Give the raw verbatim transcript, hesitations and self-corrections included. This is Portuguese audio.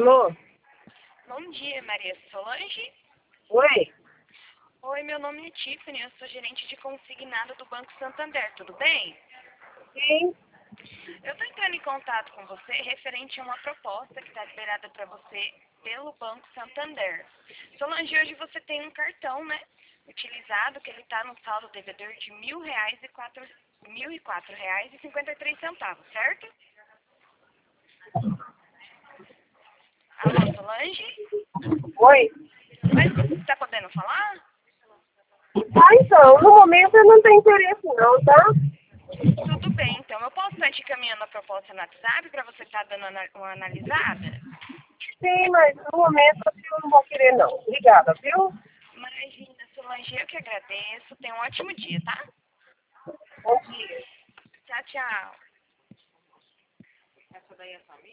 Alô? Bom dia, Maria Solange. Oi? Oi, meu nome é Tiffany, eu sou gerente de consignado do Banco Santander, tudo bem? Sim. Eu estou entrando em contato com você referente a uma proposta que está liberada para você pelo Banco Santander. Solange, hoje você tem um cartão, né, utilizado, que ele está no saldo devedor de mil reais e quatro, mil e quatro reais e cinquenta e três centavos, certo? Alô, Solange? Oi? Mas você está podendo falar? Ah, então, no momento eu não tenho interesse não, tá? Tudo bem, então. Eu posso estar te encaminhando a proposta no WhatsApp para você estar dando ana- uma analisada? Sim, mas no momento eu não vou querer não. Obrigada, viu? Imagina, Solange, eu que agradeço. Tenha um ótimo dia, tá? Bom dia. Tchau, tchau.